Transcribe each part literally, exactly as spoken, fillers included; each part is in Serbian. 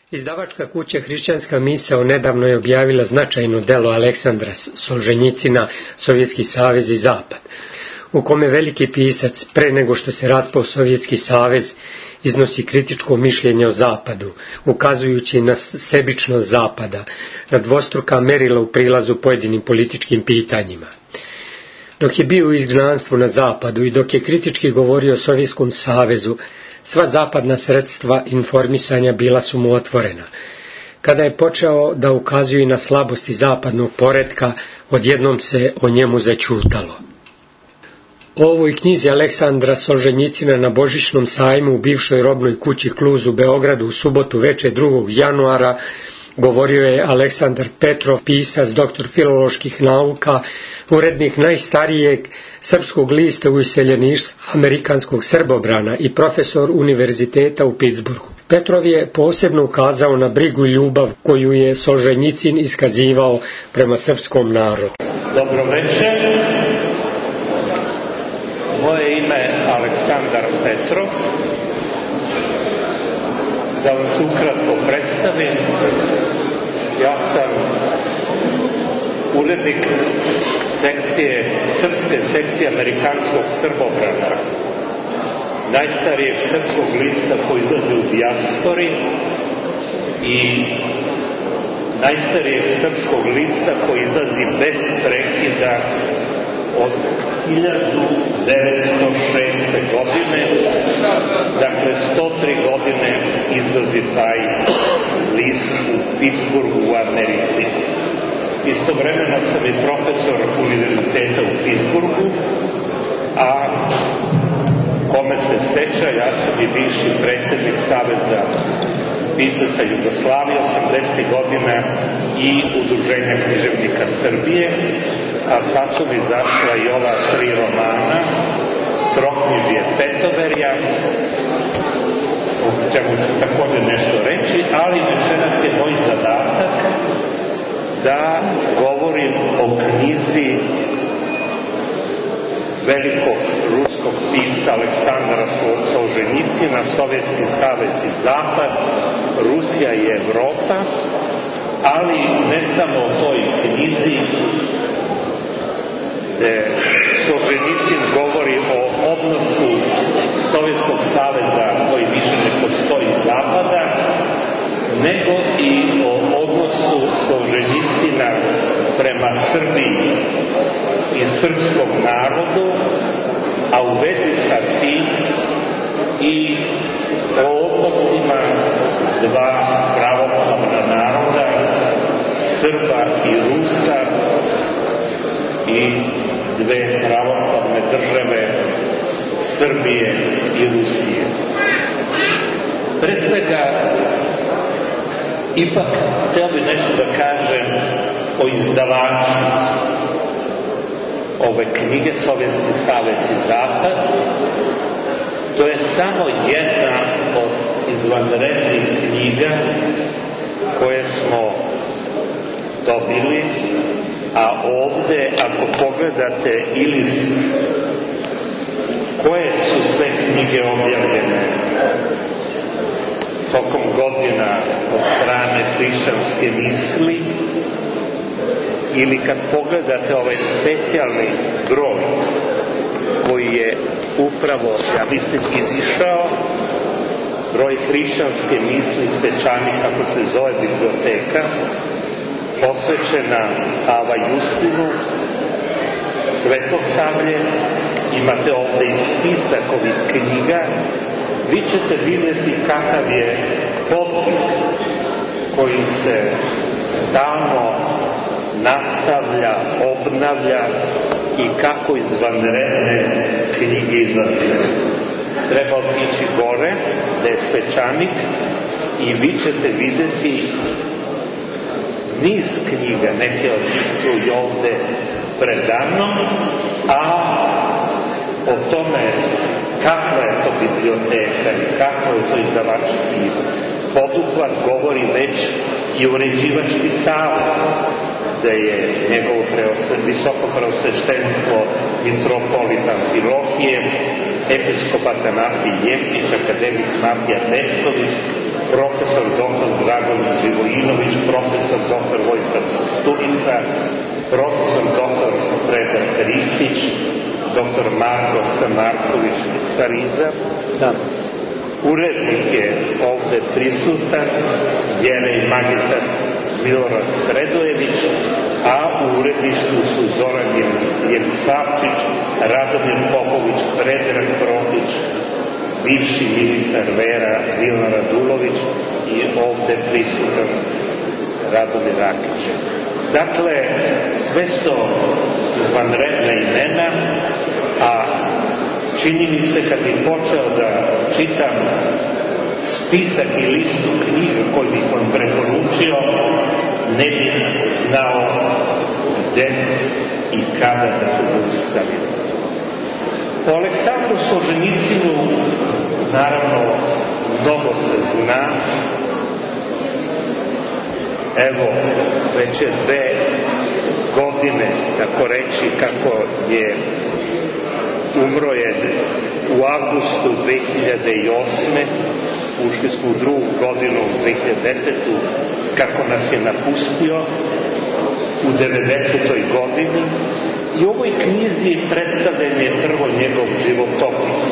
Izdavačka kuća Hrišćanska misao nedavno je objavila značajno delo Aleksandra Solženjicina Sovjetski savez i zapad, u kome veliki pisac, pre nego što se raspao Sovjetski savez, iznosi kritičko mišljenje o zapadu, ukazujući na sebičnost zapada, na dvostruka merila u prilazu pojedinim političkim pitanjima. Dok je bio u izgnanstvu na zapadu i dok je kritički govorio o Sovjetskom savezu, sva zapadna sredstva informisanja bila su mu otvorena. Kada je počeo da ukazuje na slabosti zapadnog poretka, odjednom se o njemu zaćutalo. O ovoj knjizi Aleksandra Solženjicina na Božićnom sajmu u bivšoj robnoj kući Kluz u Beogradu u subotu veče drugog januara govorio je Aleksandar Petrov, pisac, doktor filoloških nauka, urednik najstarijeg srpskog lista u iseljeništvu amerikanskog Srbobrana i profesor univerziteta u Pittsburghu. Petrov je posebno ukazao na brigu i ljubav koju je Solženjicin iskazivao prema srpskom narodu. Dobro večer. Moje ime je Aleksandar Petrov. Da vam se ukratko predstavim, ja sam urednik sekcije, srpske sekcije amerikanskog Srbobrana, najstarijeg srpskog lista koji izlazi u dijaspori i najstarijeg srpskog lista koji izlazi bez prekida od hiljadu devetsto šeste. godine, dakle sto tri godine izlazi taj list u Pittsburghu u Americi. Istovremeno sam i profesor univerziteta u Pittsburghu, a kome se seća, ja sam i bivši predsjednik Saveza pisaca Jugoslavije osamdesetih godina i Udruženja književnika Srbije, a sad su mi izašla i ova tri romana, Troknjižje Petoverja, o čemu ću također nešto reći, ali večeras je moj zadatak da govorim o knjizi velikog ruskog pisca Aleksandra Solženjicina, Sovjetski savez i zapad, Rusija i Evropa, ali ne samo o toj knjizi, gde Solženjicin govori o odnosu Sovjetskog saveza koji više ne postoji zapada, nego i o odnosu Solženjicina prema Srbiji i srpskom narodu, a u vezi sa tim i o odnosima dva pravoslavna naroda, Srba i Rusa, i dve pravoslavne države, Srbije i Rusije. Pre svega, ipak hteo bih nešto da kažem o izdavaču ove knjige Sovjetski savez i zapad. To je samo jedna od izvanrednih knjiga koje smo dobili, a ovde, ako pogledate ili koje su sve knjige objavljene tokom godina od strane hrišćanske misli, ili kad pogledate ovaj specijalni broj koji je upravo, ja mislim, izišao, broj hrišćanske misli, svečanik, kako se zove biblioteka, posvećena Ava Justinu, Svetosavlje, imate ovde i spisak ovih knjiga, vi ćete vidjeti kakav je podsvik koji se stalno nastavlja, obnavlja i kako izvanredne knjige izlaze. Treba otići gore, da je svečanik, i vi ćete vidjeti niz knjiga, neke od njih su i ovde predano, a o tome kakva je to biblioteka i kako je to izdavački poduhvat govori već i uređivački savjet, gde je njegovo visoko preosveštenstvo mitropolit Amfilohije, episkop Atanasij Jeftić, akademik Matija Pečković profesor doktor Dragoljub Živojinović, profesor doktor Vojislav Koštunica, profesor doktor Predrag Ristić, doktor Marko Marković iz Pariza. Da. Urednik je ovde prisutan, jerej magistar Milorad Sredojević, a u uredništvu su Zoran Jelisavčić, Radomir Popović, Predrag Protić, bivši ministar Vera Milan Radulović i ovde prisutan Radomir Rakić. Dakle, sve su izvanredna imena, a čini mi se kad bih počeo da čitam spisak i listu knjiga koju bih vam preporučio, ne bih znao gde i kada da se zaustavim. O Aleksandru Solženjicinu naravno mnogo se zna. Evo, već je dve godine, tako reći, kako je umro je u avgustu dve hiljade osme. Ušli smo u drugu godinu, dve hiljade desete. kako nas je napustio u devedesetoj godini. I u ovoj knjizi predstavljen je prvo njegov životopis.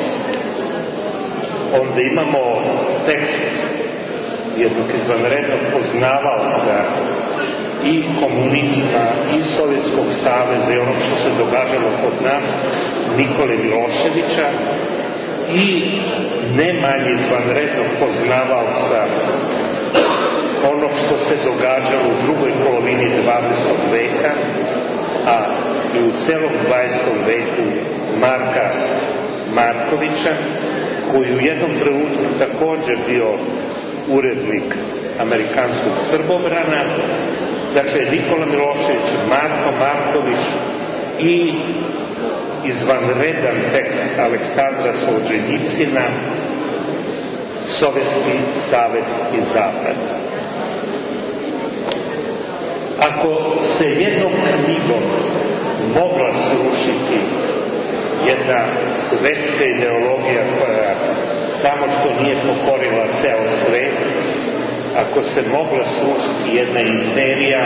Onda imamo tekst jednog izvanrednog poznavalca i komunizma i Sovjetskog saveza i onog što se događalo kod nas, Nikole Miloševića, i ne manje izvanrednog poznavalca onog što se događalo u drugoj polovini dvadesetog veka, a i u celom dvadesetom veku, Marka Markovića, koji u jednom trenutku također bio urednik amerikanskog Srbobrana. Dakle, Nikola Milošević, Marko Marković i izvanredan tekst Aleksandra Solženjicina, Sovjetski savez i Zapad. Ako se jednom knjigom mogla srušiti jedna svetska ideologija koja samo što nije pokorila ceo svet, ako se mogla srušiti jedna imperija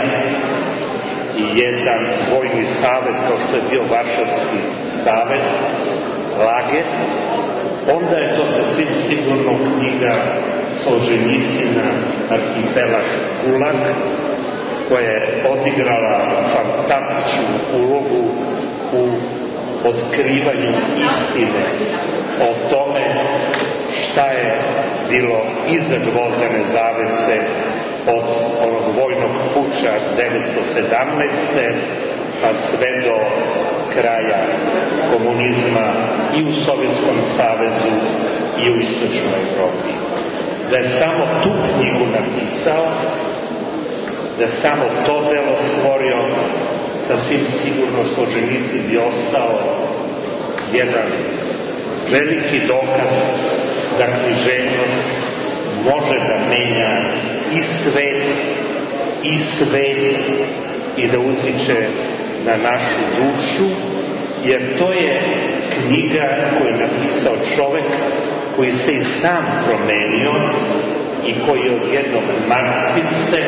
i jedan vojni savez kao što je bio Varšavski savez, lager, onda je to sasvim sigurno knjiga Solženjicina Arhipelag Gulag, koja je odigrala fantastičnu ulogu u otkrivanju istine o tome šta je bilo iza gvozdene zavese od onog vojnog puča devetsto sedamnaeste pa sve do kraja komunizma i u Sovjetskom savezu i u Istočnoj Evropi. Da je samo tu knjigu napisao, da je samo to delo stvorio, sasvim sigurno Solženjicin bi ostao jedan veliki dokaz da književnost može da menja i svest i svet i da utiče na našu dušu, jer to je knjiga koju je napisao čovek koji se i sam promenio i koji je od jednog marksiste,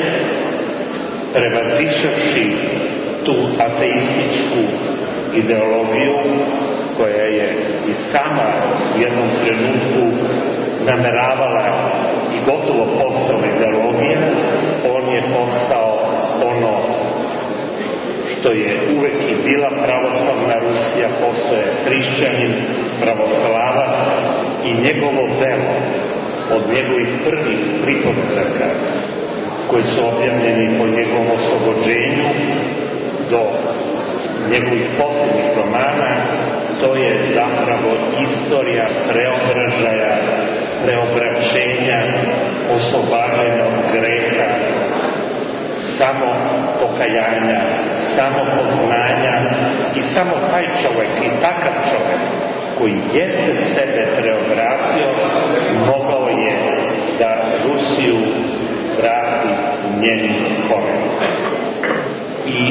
prevazišavši tu ateističku ideologiju koja je i sama u jednom trenutku nameravala i gotovo postala ideologija, on je postao ono što je uvek i bila pravoslavna Rusija, postao je hrišćanin, pravoslavac, i njegovo delo od njegovih prvih pripovedaka koji su objavljeni po njegovom oslobođenju do njegovih posljednjih romana, to je zapravo istorija preobražaja, preobraćenja, oslobađanja od greha, samo pokajanja, samo poznanja, i samo taj čovjek i takav čovjek koji jeste sebe preobratio, mogao je da Rusiju vrati u njenim korenima. I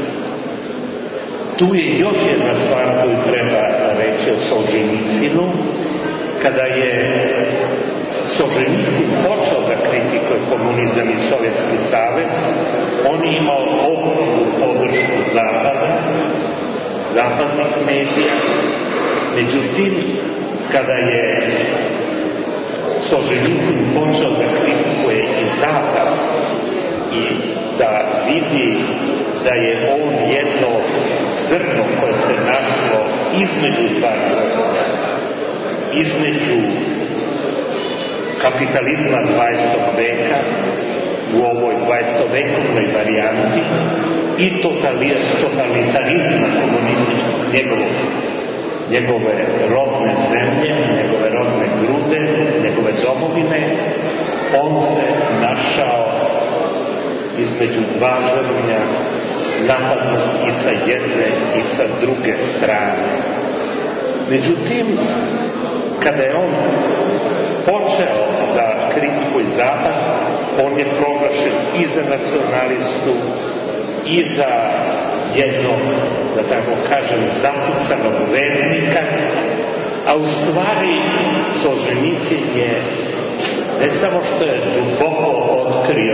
tu je još jedna stvar koju treba reći o Solženjicinu. Kada je Solženjicin počeo da kritikuje komunizam i Sovjetski savez, on je imao ogromnu podršku Zapada, zapadnih medija. Međutim, kada je Solženjicin počeo da kritikuje i Zapad i da vidi da je on jedno zrno koje se našlo između dva zrna, između kapitalizma dvadesetog veka u ovoj dvadesetovekovnoj varijanti i totalitarizma komunističkog njegovog, njegove rodne zemlje, njegove rodne grude, njegove domovine, on se našao između dva žrvnja, napadnut i sa jedne i sa druge strane. Međutim, kada je on počeo da kritikuje Zapad, on je proglašen i za nacionalistu i za jednog, da tako kažem, zapucanog vernika, a u stvari Solženjicin je ne samo što je duboko otkrio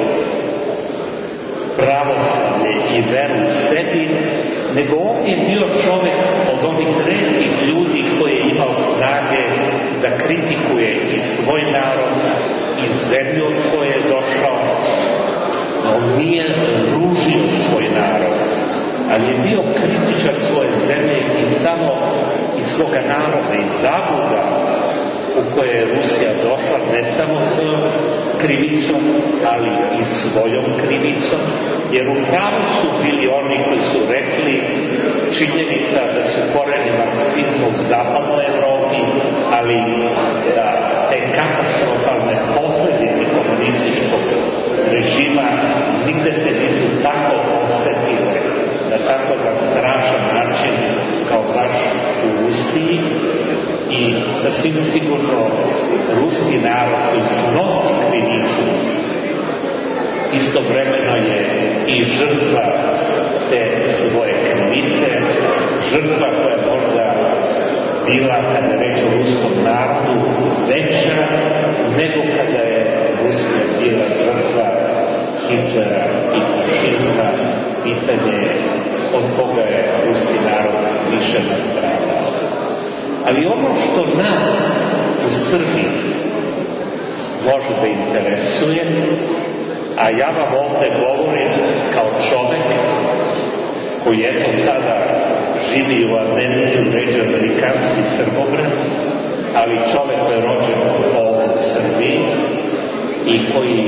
pravoslavlje i veru u sebi, nego on je bio čovjek od onih retkih ljudi koji je imao snage da kritikuje i svoj narod i zemlju od koje je došao. On nije ružio svoj narod, ali je bio kritičar svoje zemlje i samo iz svoga naroda, iz zabluda u koje je Rusija došla, ne samo svojom krivicom, ali i svojom krivicom, jer u pravu su bili oni koji su rekli činjenica da su koreni marksizma u zapadnoj Evropi, ali da te katastrofalne posljedice komunističkog režima nigde se nisu tako osetile na tako na strašan način kao baš u Rusiji. I sasvim sigurno ruski narod koji snosi krivicu istovremeno je i žrtva te svoje krivice, žrtva koja je možda bila, kada reč o ruskom narodu, veća nego kada je Rusija bila žrtva Hitlera i fašizma. Pitanje od koga je ruski narod više nastradao. Ali ono što nas u Srbiji može da interesuje, a ja vam ovdje govorim kao čovek koji eto sada živi u Americi, u međuamerikanski Srbobran, ali čovek koji je rođen ovdje u Srbiji i koji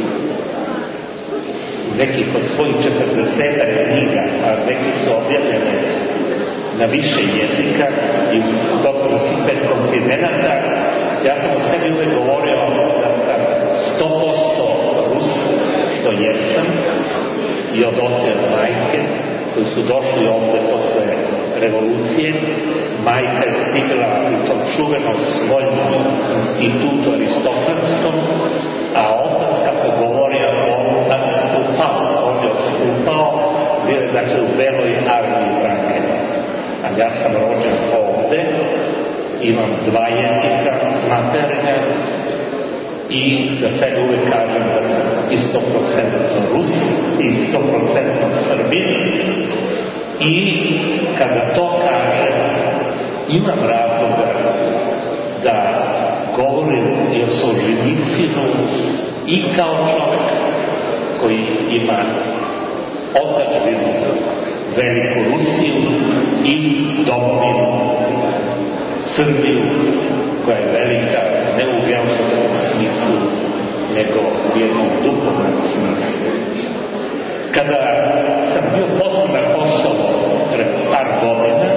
nekih od svojih četrdesetak knjiga, a neki su objavljene na više jezika i gotovo svih pet kontinenata, ja sam o sebi uvek govorio da sam sto posto Rus, što jesam, i od oca i majke, koji su došli ovde posle revolucije. Majka je stigla u tom čuvenom svojnom institutu aristokratskom, a otac, kako je govorio, on tad stupao, on je odstupao, bio je dakle u beloj armiji Vrankena. A ja sam rođen ovde, imam dva jezika maternja i za sebe uvek kažem da sam i sto procentno Rus i sto procentno Srbin. I kada to kažem, imam razloga da govorim i o Solženjicinu i kao čovjek koji ima otadžbinu veliku Rusiju i domovinu Srbiju, koja je velika ne u geografskom smislu, nego u jednom duhovnom smislu. Kada sam bio poslan na Kosovo pred par godina,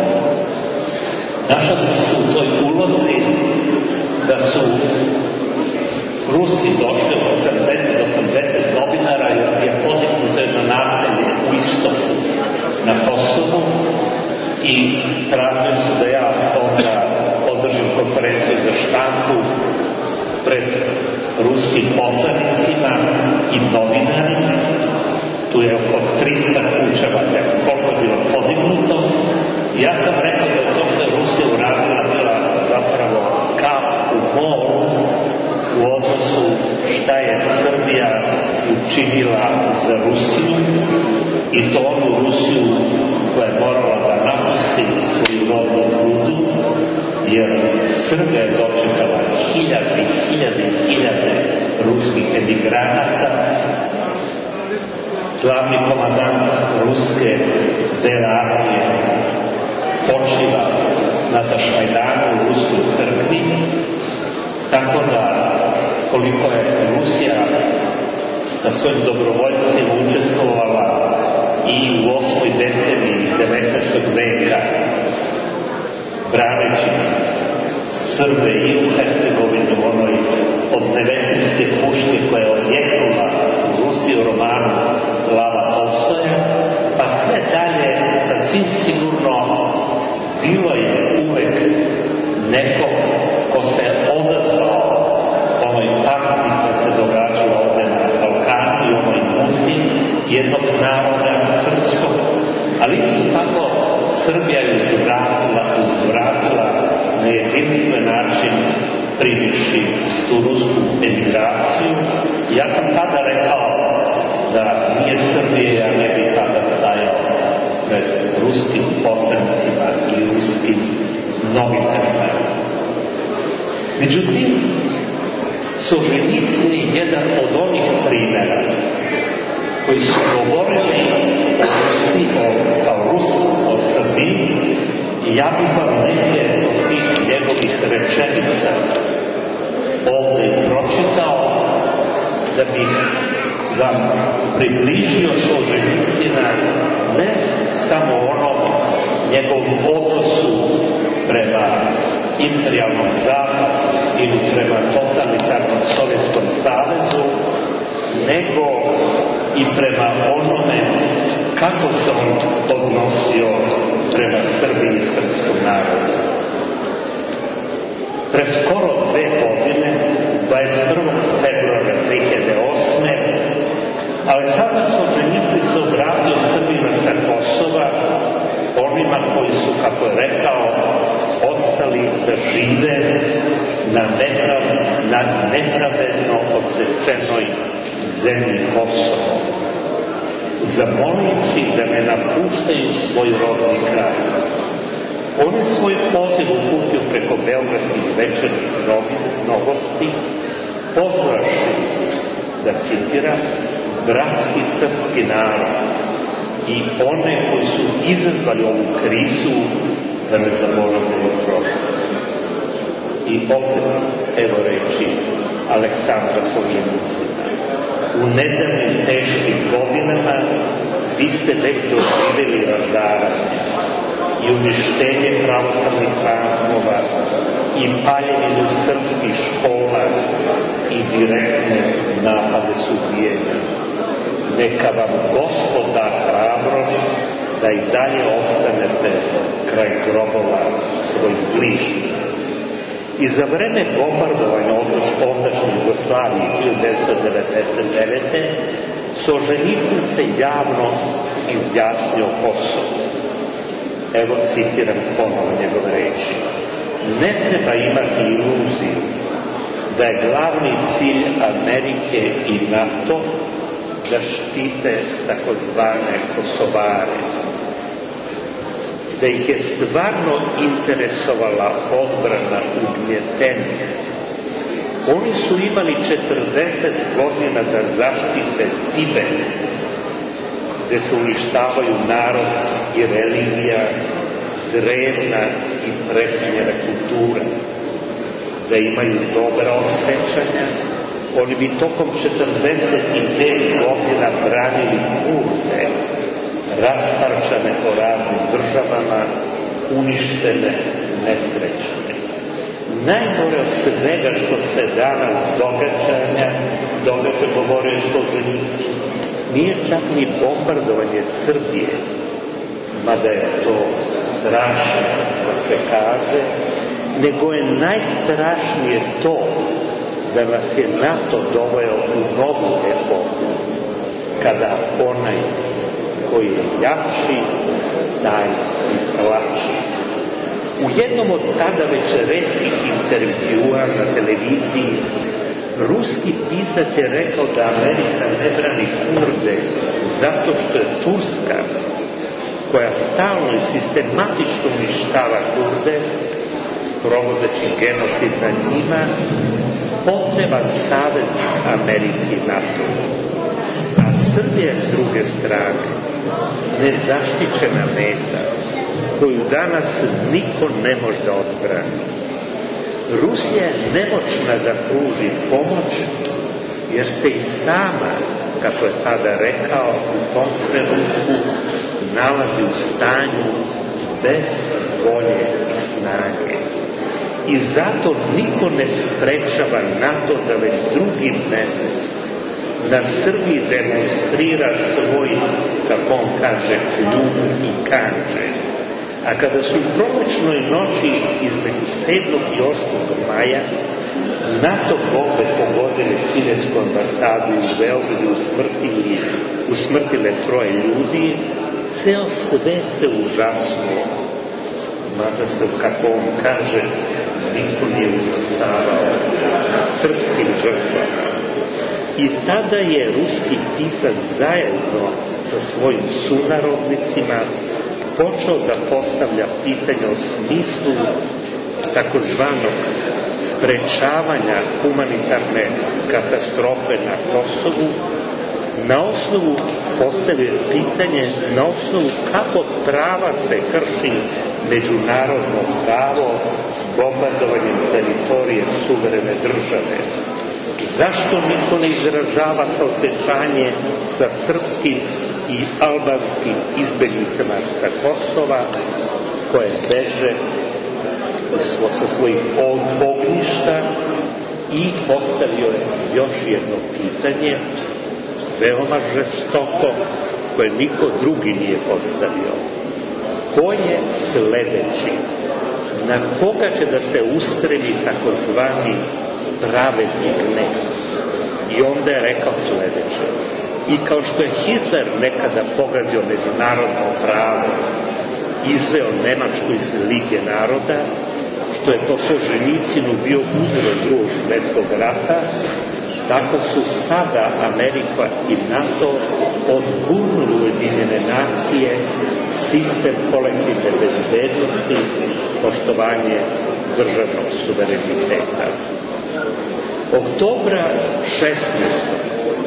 našao sam se u toj ulozi da su Rusi došli od sedamdeset do osamdeset novinara jer je podignuto jedno naselje u istoku na Kosovu i tražili su da ja onda održim konferenciju za štampu pred ruskim poslanicima i novinarima. Tu je oko trista kuća, koliko je bilo podignuto. Ja sam rekao da je to što je Rusija uradila bila zapravo kap u moru je Srbija učinila za Rusiju, i to onu Rusiju koja je morala da napusti svoju rodnu grudu, jer Srbija je dočekala hiljade, hiljade, hiljade ruskih emigranata. Glavni komandant ruske Bele armije počiva na Tašmajdanu u ruskoj crkvi, tako da koliko je Rusija sa svojim dobrovoljcima učestvovala i u osmoj deceniji devetnaestog veka braneći Srbe i u Hercegovini, u onoj od Nevesinjske puške koja je odjeknula u Rusiji u romanu Lava Tolstoja, pa sve dalje sasvim sigurno bilo je uvek neko ko se odazvao onoj partiji koja se događala ovde na Balkanu i onoj muzi jednog naroda srpskog, ali isto tako Srbija je uzvratila, uzvratila na jedinstven način primivši tu rusku emigraciju. Ja sam tada rekao da nije Srbije, ja ne bi tada stajao pred ruskim poslanicima i ruskim novinarima. Međutim, Solženjicin je jedan od onih primjera koji su govorili o Rusiji, o, kao Rus, o Srbiji, i ja bih vam neke od tih njegovih rečenica ovdje pročitao da bih vam približio Solženjicina ne samo onom njegovom odnosu prema imperijalnom zapadu ili prema totalitarnom Sovjetskom savezu, nego i prema onome kako se on odnosio prema Srbiji i srpskom narodu. Pre skoro dve godine, dvadeset prvog februara dve hiljade osme. Aleksandar Solženjicin se obratio Srbima sa Kosova, onima koji su, kako je rekao, ostali da žive na, neprav, na nepravedno osečenoj zemlji Kosovo, zamolivši da ne napuštaju svoj rodni kraj. On je svoj poziv uputio preko beogradskih večernjih novosti, pozvaši, da citiram, bratski srpski narod i one koji su izazvali ovu krizu da ne zaboravljaju prošlost. I opet, evo reči Aleksandra Solženjicina. U nedavnim teškim godinama vi ste već doživjeli razaranje i uništenje pravoslavnih hramova i paljenje srpskih škola i direktne napade sudbijenja. Neka vam Gospod da hrabrost da i dalje ostanete kraj grobova svojih bližnjih. I za vreme bombardovanja ondašnje Jugoslavije hiljadu devetsto devedeset devete. Solženjicin se javno izjasnio o Kosovu. Evo citiram ponovo njegove reči. Ne treba imati iluziju da je glavni cilj Amerike i NATO da štite takozvane Kosovare. Da ih je stvarno interesovala odbrana ugnjetenja. Oni su imali četrdeset godina da zaštite Tibet, gde se uništavaju narod i religija, drevna i prefinjena kultura. Da imaju dobra osjećanja, oni bi tokom četrdeset pet godina branili Kurde, rasparčane po raznim državama, uništene, nesrećne. Najgore od svega što se danas događanja, događa, govorio Solženjicin, nije čak ni bombardovanje Srbije, mada je to strašno da se kaže, nego je najstrašnije to da nas je NATO doveo u novu epohu, kada onaj koji je jači, taj i plači. U jednom od tada već retkih intervjua na televiziji Ruski pisac je rekao da Amerika ne brani Kurde zato što je Turska, koja stalno i sistematično uništava Kurde, sprovodeći genocid nad njima, potreban saveznik Americi i NATO. A Srbija s druge strane, nezaštićena meta, koju danas niko ne može da odbrani. Rusija je nemoćna da pruži pomoć, jer se i sama, kako je tada rekao, u tom trenutku nalazi u stanju bez volje i snage. I zato niko ne sprečava NATO da već drugi mesec na Srbiji demonstrira svoj, kako on kaže, kljub i kanđe. A kada su u prolećnoj noći između sedmog i osmog maja NATO bombe pogodile kinesku ambasadu u Beogradu, usmrtili, usmrtile troje ljudi, ceo svet se užasnuo. Mada se, kako on kaže, niko nije užasavao srpskim žrtvama. I tada je ruski pisac zajedno sa svojim sunarodnicima počeo da postavlja pitanje o smislu takozvanog sprečavanja humanitarne katastrofe na Kosovu, na osnovu postavio pitanje na osnovu kako prava se krši međunarodno pravo bombardovanjem teritorije suverene države. Zašto niko ne izražava saosećanje sa srpskim i albanskim izbeglicama sa Kosova, koje beže sa svojih ognjišta, i postavio je još jedno pitanje, veoma žestoko, koje niko drugi nije postavio. Ko je sledeći? Na koga će da se ustremi takozvani pravedni gnev? I onda je rekao sledeće. I kao što je Hitler nekada pogazio međunarodno pravo, izveo Nemačku iz Lige naroda, što je po Solženjicinu bio uzrok drugog svjetskog rata, tako su sada Amerika i NATO odgurnuli Ujedinjene nacije, sistem kolektivne bezbednosti, poštovanje državnog suvereniteta. Oktobra šesnaestog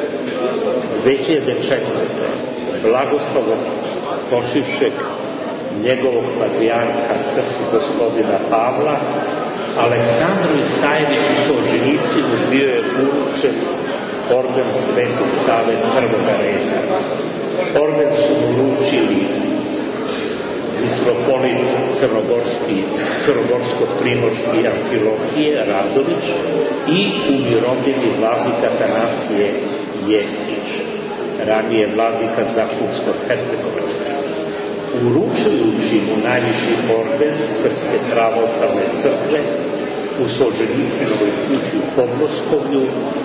dve hiljade četvrte. blagoslovom počivšeg njegovog patrijarha srpskog gospodina Pavla, Aleksandru Isajeviću Solženjicinu bio je uručen orden Svetog Save prvoga reda. Orden su uručili mitropolit crnogorski, crnogorsko-primorski Amfilohije Radović i umirovljeni vladika Atanasije Jeftić, ranije vladika Zapudsko-hercegovačka. Uručujući mu najviši orden Srpske pravoslavne crkve u Solženjicinovoj kući u Podmoskovlju,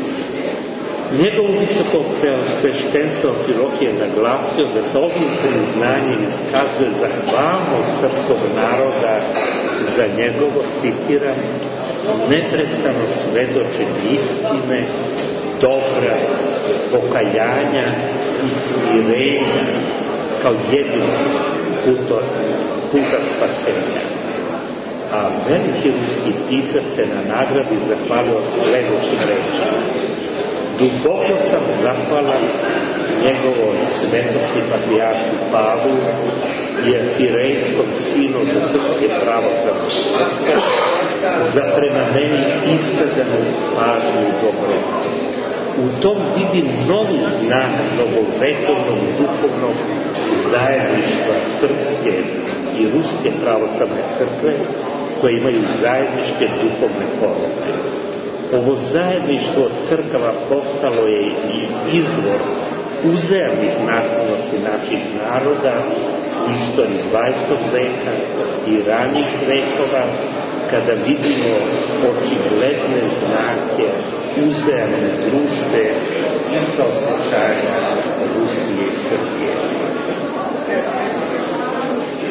njegovo visoko preosveštenstvo Amfilohije je naglasio da sa ovim priznanjem iskazuje zahvalnost srpskog naroda za njegovo, citiram, neprestano svedočenje istine, dobra, pokajanja i smirenja kao jedini puta, puta spasenja. A veliki ruski pisac se na nagradi zahvalio sledećim rečima. Duboko sam zahvalan njegovoj svetosti patrijarhu Pavlu i arhirejskom sinodu Srpske pravoslavne crkve za prema meni iskazanu pažnju i dobrotu. U tom vidim novi znak novovekovnog duhovnog zajedništva Srpske i Ruske pravoslavne crkve koje imaju zajedničke duhovne poruke. Ovo zajedništvo crkava postalo je i izvor uzajamnih naklonosti naših naroda u istoriji dvadesetog veka i ranijih vekova, kada vidimo očigledne znake uzajamne družbe i saosećanja Rusije i Srbije.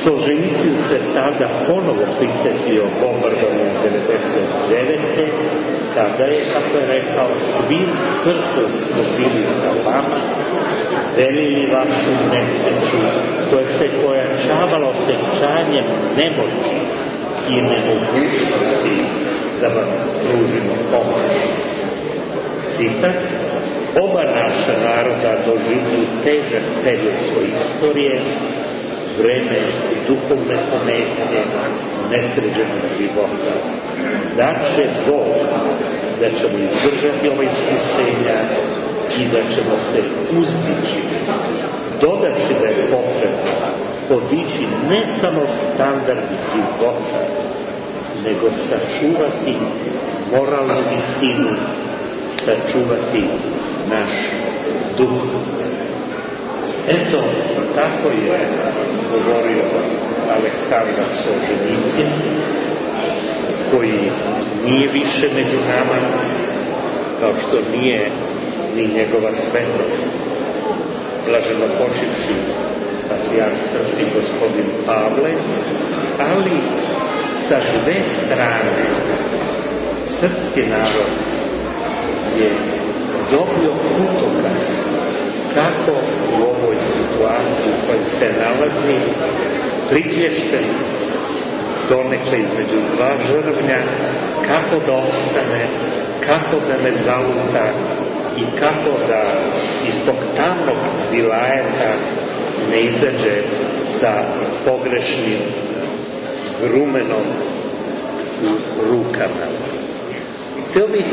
Solženjicin se tada ponovo prisetio bombardovanja devedeset devete kada je, kako je rekao, svim srcem smo bili sa vama, delili vašu nesreću koja se pojačavala osjećanjem nemoći i nemogućnosti da vam pružimo pomoć. Citat: oba naša naroda doživljuju težak period svoje istorije, vreme duhovne pometnje, nesređenog života. Daće Bog da ćemo izdržati ova iskušenja i da ćemo se uzdići, dodaći da je potrebno podići ne samo standard života, nego sačuvati moralnu visinu, sačuvati naš duh. Eto, tako je govorio Aleksandar Solženjicin, koji nije više među nama, kao što nije ni njegova svetost, blaženo počivši patrijarh srpski gospodin Pavle, ali sa dve strane srpski narod je dobio putokaz kako u ovoj situaciji u kojoj se nalazi, priklješten donekle između dva žrvnja, kako da opstane, kako da ne zaluta i kako da iz tog tamnog vilajeta ne izađe sa pogrešnim grumenom u rukama. Htio bih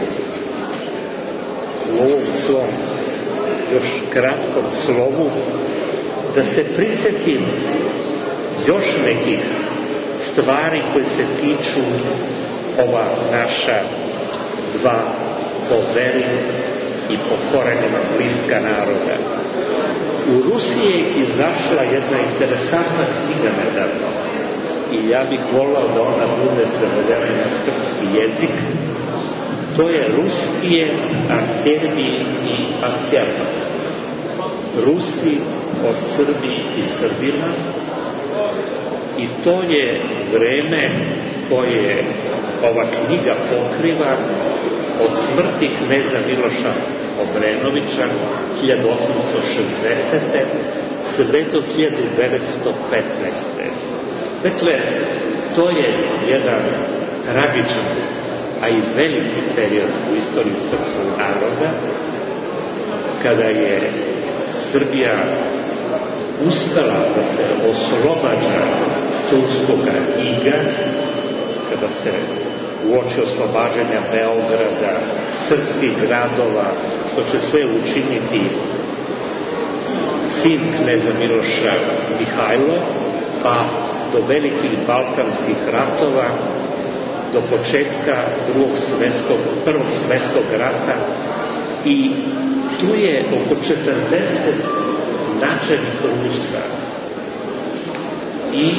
u ovom svom još kratkom slovu da se prisetim još nekih stvari koje se tiču ova naša dva po veri i po korenima bliska naroda. U Rusiji je izašla jedna interesantna knjiga nedavno i ja bih volao da ona bude prevedena na srpski jezik. To je Ruskije a Serbiji i Asjama. Rusi o Srbiji i Srbima, i to je vreme koje ova knjiga pokriva od smrti kneza Miloša Obrenovića hiljadu osamsto šezdesete sve do hiljadu devetsto petnaeste. Dakle, to je jedan tragičan, a i veliki period u istoriji srpskog naroda, kada je Srbija uspela da se oslobađa turskoga iga, kada se uoči oslobađanja Beograda, srpskih gradova, što će sve učiniti sin kneza Miloša Mihajlo, pa do velikih balkanskih ratova, do početka drugog svetskog, prvog svetskog rata, i tu je oko četrdeset značajnih Rusa i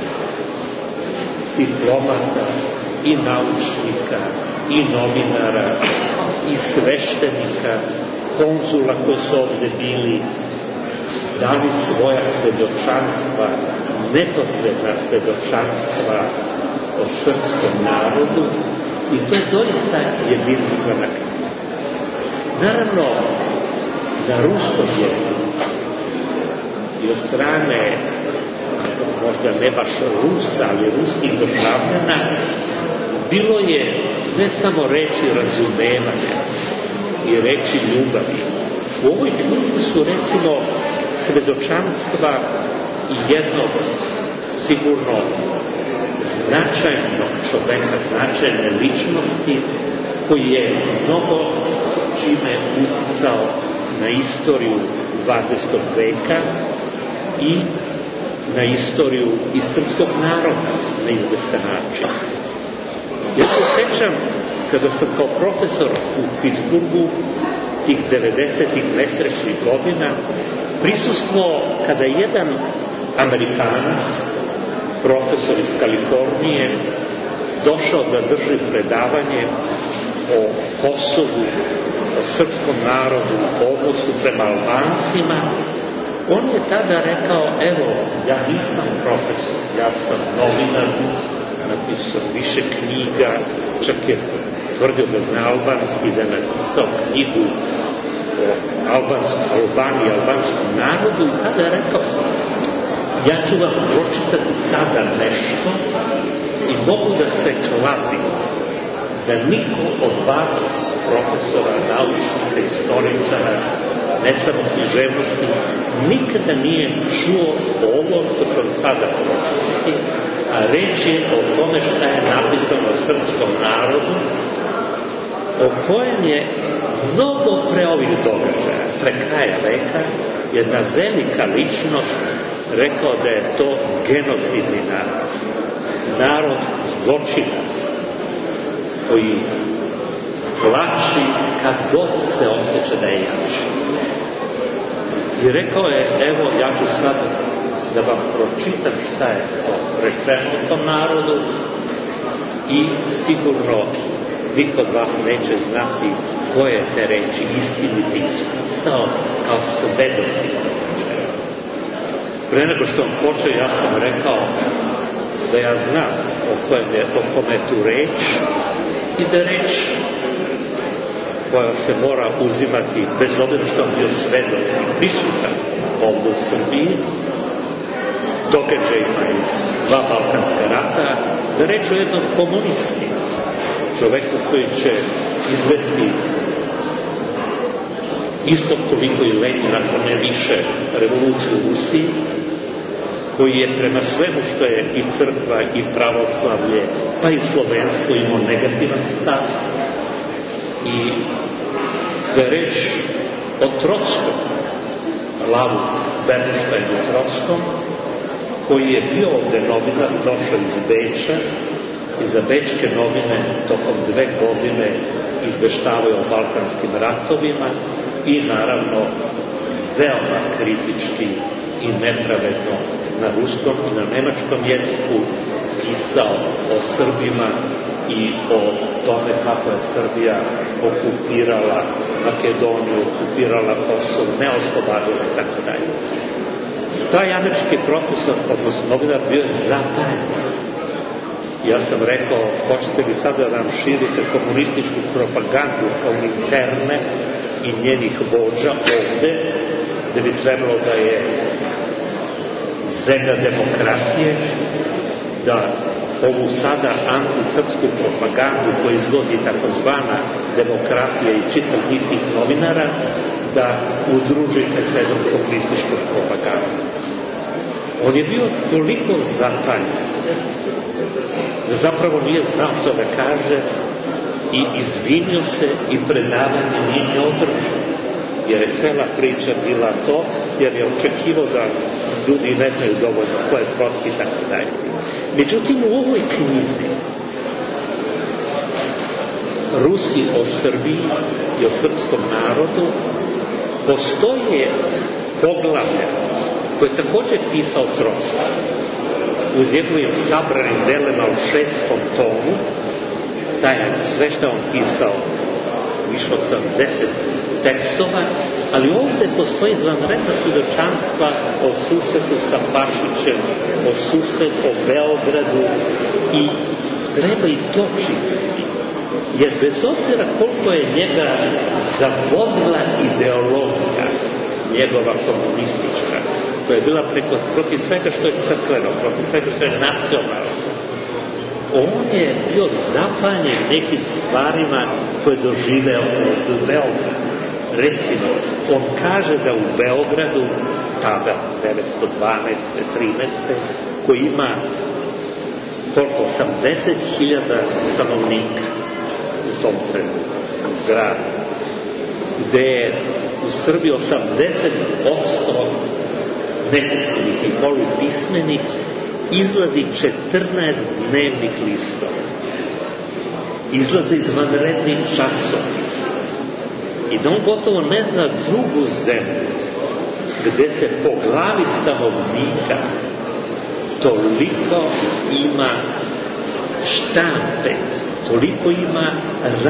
diplomata, i naučnika, i novinara, i sveštenika, konzula koji su ovde bili, dali svoja svedočanstva, neposredna svedočanstva o srpskom narodu, i to je doista jedinstvena knjiga. Naravno, na ruskom jeziku i od strane možda ne baš Rusa, ali ruskih državljana, bilo je ne samo reči razumevanja i reči ljubavi. U ovoj knjizi su, recimo, svedočanstva i jednog sigurno značajnog čoveka, značajne ličnosti, koji je mnogo čime uticao na istoriju dvadesetog veka i na istoriju i srpskog naroda na izvestan način. Ja se sećam kada sam kao profesor u Pittsburghu tih devedesetih nesrećnih godina prisustvovao kada je jedan Amerikanac, profesor iz Kalifornije, došao da drži predavanje o Kosovu, o srpskom narodu, o odnosu prema Albancima, On je tada rekao, evo, ja nisam profesor, ja sam novinar, napisao više knjiga, čak je tvrdio da zna albanski, da je napisao knjigu o Albaniji, albanskom narodu, i tada je rekao, ja ću vam pročitati sada nešto i mogu da se kladim da niko od vas, profesora, naučnika, istoričara, ne samo književnosti, nikada nije čuo ovo što ću vam sada pročitati, a reč je o tome šta je napisano o srpskom narodu, o kojem je mnogo pre ovih događaja, pre kraja veka, jedna velika ličnost rekao da je to genocidni narod, narod zločinac, koji plači kad god se osjeća da je jači. I rekao je, evo, ja ću sad da vam pročitam šta je to rečeno o tom narodu i sigurno niko od vas neće znati koje te reči istiniti ispisao kao svedoci. Pre nego što on počeo, ja sam rekao da ja znam o kojem je, o kome je tu reč i da reč koja se mora uzimati bez obzira što on bio svedok i prisutan ovdje u Srbiji, događajima iz dva Balkanska rata, da reč o jednom komunisti, čoveku koji će izvesti isto toliko i Lenin, ako ne više, revoluciju u Rusiji, koji je prema svemu što je i crkva i pravoslavlje, pa i slovenstvo imao negativan stav. I da je reč o Trockom, Lavu Bernštajnu Trockom, koji je bio ovde novinar, došao iz Beča i za bečke novine tokom dve godine izveštavaju o balkanskim ratovima i naravno veoma kritički i nepravedno na ruskom i na nemačkom jeziku pisao o Srbima i o tome kako je Srbija okupirala Makedoniju, okupirala Kosovo, ne oslobodila i tako dalje. Taj američki profesor, odnosno novinar, bio je zapanjen. Ja sam rekao, hoćete li sada da nam širite komunističku propagandu kao interne i njenih vođa ovde, da bi trebalo da je zemlja demokratije, da ovu sada antisrpsku propagandu koju izvodi takozvana demokratija i čitav niz tih novinara, da udružite sa jednom komunističkom propagandom. On je bio toliko zapanjen da zapravo nije znao što da kaže i izvinio se i predavanje nije održao, jer je cela priča bila to, jer je očekivao da ljudi ne znaju dovoljno ko je Trocki i tako dalje. Međutim, u ovoj knjizi Rusi o Srbiji i o srpskom narodu postoje poglavlja koje je također pisao Trocki u njegovim sabranim delima u šestom tomu. Taj sve što on pisao više od sedamdeset tekstova, ali ovdje postoji izvanredna svjedočanstva o susretu sa Pašićem, o susretu o Beogradu i treba i to čitati. Jer bez obzira koliko je njega zavodila ideologija, njegova komunistička, koja je bila preko, protiv svega što je crkveno, protiv svega što je nacionalno, on je bio zapanjen nekim stvarima koje doživeo u Beogradu. Recimo, on kaže da u Beogradu, tada devetsto dvanaeste trinaeste koji ima koliko, osamdeset hiljada stanovnika u tom trenutku gradu, gde je u Srbiji osamdeset posto nepismenih i polupismenih, izlazi četrnaest dnevnih listova. Izlaze izvanredni časopis. I da on gotovo ne zna drugu zemlju gde se po glavi stanovnika toliko ima štampe, toliko ima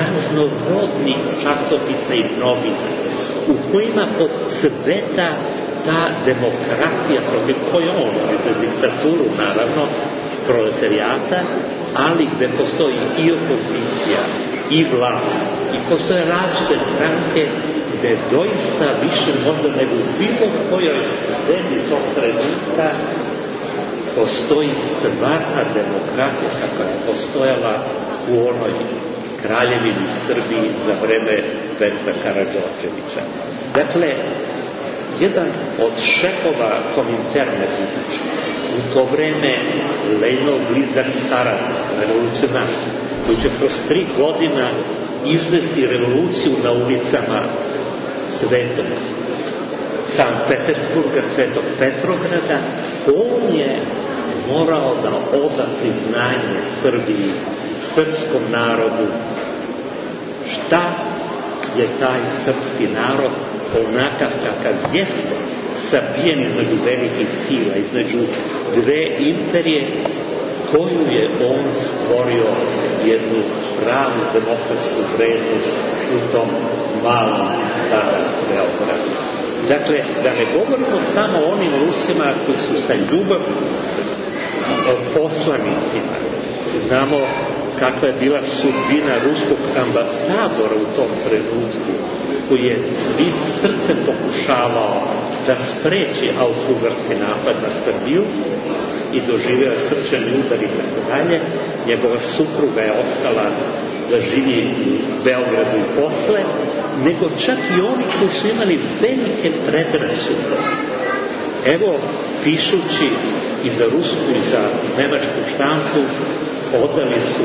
raznorodnih časopisa i novina u kojima od sveta ta demokratija protiv koje on, za diktaturu naravno, proletarijata, ali gde postoji i opozicija, i vlast, i postoje različite stranke, gde doista više možda nego u bilo kojoj zemlji tog trenutka postoji stvarna demokratija kakva je postojala u onoj kraljevini Srbiji za vreme Petra Karađorđevića. Dakle, jedan od šefova Kominterne u to vreme Lenjinov blizak saradnik, revolucionar, koji će kroz tri godina izvesti revoluciju na ulicama Svetog Sankt Petersburga, Svetog Petrograda, on je morao da oda priznanje Srbiji, srpskom narodu. Šta je taj srpski narod onakav kakav jeste, sabijen između velikih sila, između dve imperije, koju je on stvorio jednu pravu demokratsku vrednost u tom malom tada Beogradu. Dakle, da ne govorimo samo o onim Rusima koji su sa ljubavnim poslanicima. Znamo kakva je bila sudbina ruskog ambasadora u tom trenutku, koji je svim srcem pokušavao da spreči austrougarski napad na Srbiju i doživio je srčani udar i tako dalje. Njegova supruga je ostala da živi u Beogradu i posle, nego čak i oni koji su imali velike predrasude. Evo, pišući i za rusku i za nemačku štampu, odali su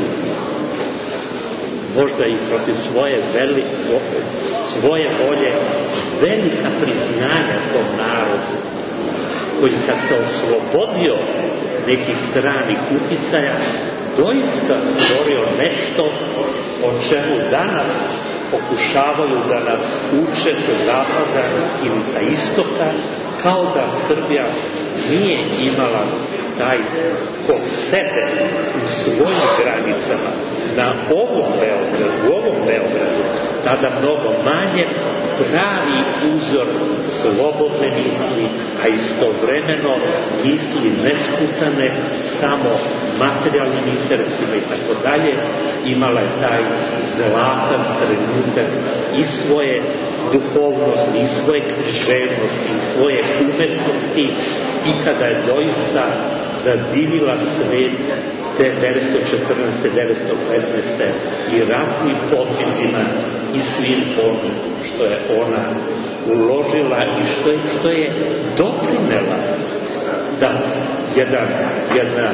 možda i protiv svoje veli, svoje volje velika priznanja tom narodu, koji kad se oslobodio nekih stranih uticaja, doista stvorio nešto o čemu danas pokušavaju da nas uče sa zapada ili sa istoka, kao da Srbija nije imala taj kod sebe u svojim granicama na ovom Beogradu, u ovom Beogradu, tada mnogo manje, pravi uzor slobodne misli, a istovremeno misli nesputane samo materijalnim interesima i tako dalje, imala je taj zlatan trenutak i svoje duhovnosti, i svoje književnosti, i svoje umetnosti, i kada je doista zadivila svet te devetsto četrnaeste devetsto petnaeste i ratnim podvizima i svim onim što je ona uložila i što je, što je doprinela da jedan, jedna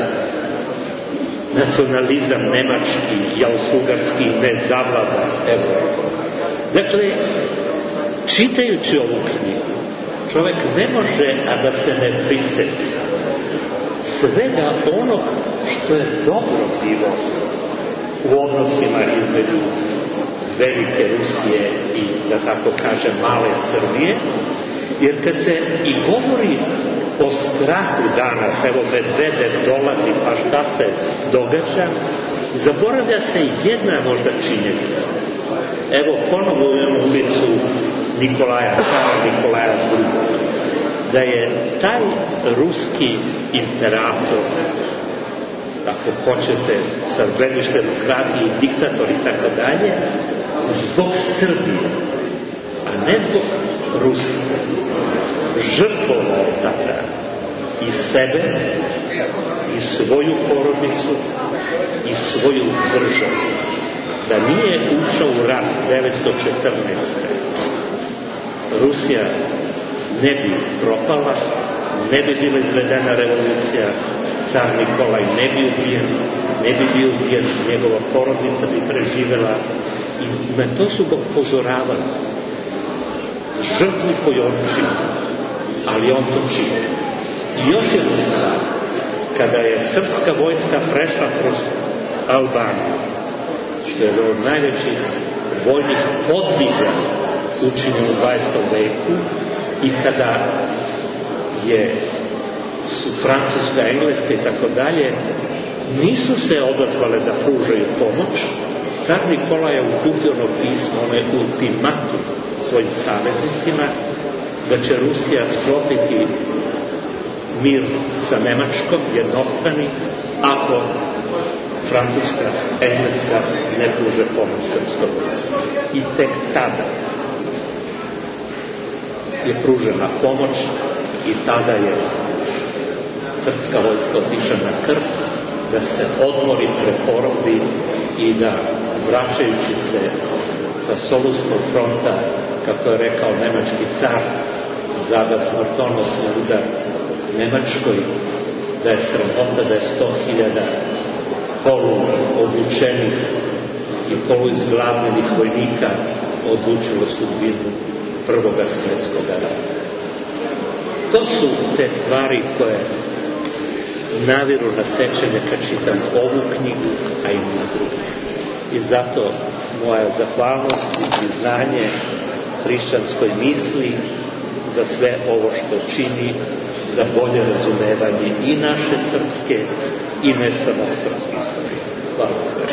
nacionalizam nemački i austrougarski ne zavlada Evropom. Dakle, čitajući ovu knjigu, čovek ne može, a da se ne priseti svega onog što je dobro bilo u odnosima između velike Rusije i, da tako kažem, male Srbije, jer kad se i govori o strahu danas, evo Medvedev dolazi, pa šta se događa, zaboravlja se jedna možda činjenica. Evo, ponovo imamo ulicu Nikolaja, cara Nikolaja drugog, da je taj ruski imperator, ako hoćete, sa gledišta demokratije, diktator i tako dalje, zbog Srbije, a ne zbog Rusije, žrtvovao tada i sebe, i svoju porodicu, i svoju državu. Da nije ušao u rat devetsto četrnaeste. Rusija ne bi propala, ne bi bila izvedena revolucija, car Nikolaj ne bi ubijen, ne bi bio ubijen, njegova porodica bi preživela, i na to su ga upozoravali. Žrtvu koju on čini, ali on to čini. I još jednu stvar, kada je srpska vojska prešla kroz Albaniju, što je od najvećih vojnih podviga učinjeno u dvadesetom veku, i kada je su Francuska, Engleska i tako dalje nisu se odazvale da pružaju pomoć, car Nikolaj je uputio ono pismo, onaj ultimatum svojim saveznicima, da će Rusija sklopiti mir sa Nemačkom, jednostrani, ako Francuska, Engleska ne pruže pomoć srpskoj vojsci. I tek tada je pružena pomoć i tada je srpska vojska otišla na Krk da se odmori, preporodi i da, vraćajući se sa Soluskog fronta, kako je rekao nemački car, zada smrtonosni udar Nemačkoj, da je sramota da je sto hiljada polu obučenih i polu izgladnenih vojnika odlučilo sudbinu Prvoga svjetskog rata. To su te stvari koje naviru na sećanje kad čitam ovu knjigu, a i niz druge. I zato moja zahvalnost i priznanje hrišćanskoj misli za sve ovo što čini za bolje razumevanje i naše srpske i ne samo srpske istorije. Hvala sve.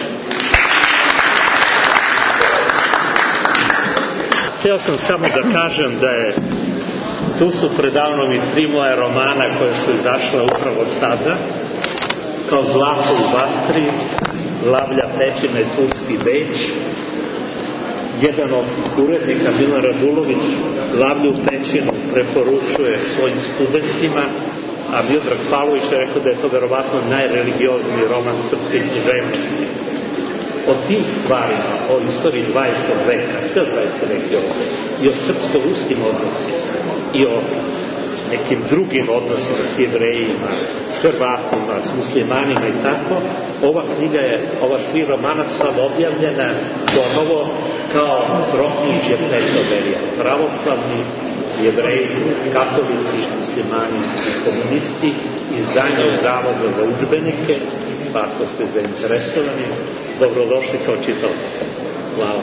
Htio sam samo da kažem da je tu su predavno mi tri moja romana koje su izašle upravo sada, kao Zlato u vatri, Lavlja Pećina i Turski Beč. Jedan od urednika, Milan Radulović, Lavlju Pećinu preporučuje svojim studentima, a Miodrag Pavlović je rekao da je to verovatno najreligiozniji roman srpske književnosti. O tim stvarima, o istoriji dvadesetog veka, ceo dvadesetog veka, i o srpsko-ruskim odnosima, i o nekim drugim odnosima s Jevrejima, s Hrvatima, s muslimanima i tako, ova knjiga je, ova tri romana su sad objavljena ponovo kao troknjižje petoverija. Pravoslavni, Jevreji, katolici, muslimani i komunisti, izdanje Zavoda za udžbenike, pa ako ste zainteresovani, dobrodošli kao čitaoci. Hvala.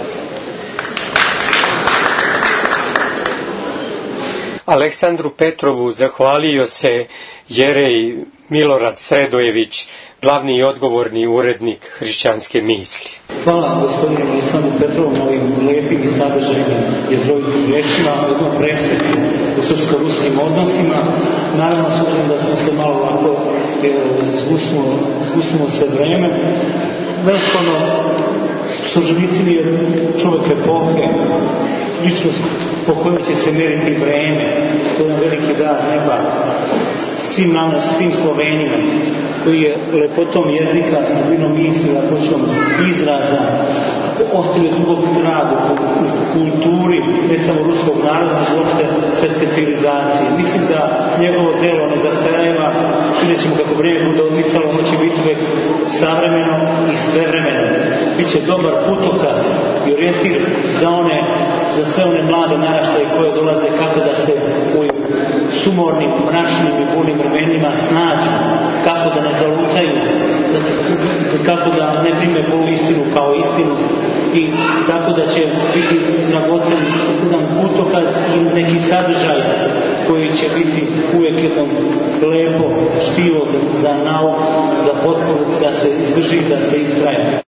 Aleksandru Petrovu zahvalio se Jerej Milorad Sredojević, glavni i odgovorni urednik Hrišćanske misli. Hvala gospodinu Aleksandru Petrovu na ovim lijepim i sadržajnim izrojitim rečima o jednom preseku u srpsko-ruskim odnosima. Naravno, s obzirom da smo se malo ovako zgusnulo se vreme, nesporno Solženicin je čovjek epohe, ličnost po kojoj će se meriti vreme. To je jedan veliki dar neba svim nama, svim Slovenima, koji je lepotom jezika, dubinom misli, lakoćom izraza ostavio dubok trag u kulturi ne samo ruskog naroda, nego uopšte svetske civilizacije. Mislim da njegovo delo ne zastareva, vidjet ćemo kako vrijeme bude odmicalo, ono će biti uvijek savremeno i svevremeno. Biće dobar putokaz i orijentir za one, za sve one mlade naraštaje koje dolaze, kako da se u sumornim, mračnim i bunim vremenima snađu, kako da ne zalutaju, kako da ne prime polu istinu kao istinu, i tako da će biti dragocen jedan putokaz i neki sadržaj koji će biti uvijek jednom lepo štivo za nauk, za potporu da se izdrži, da se istraje.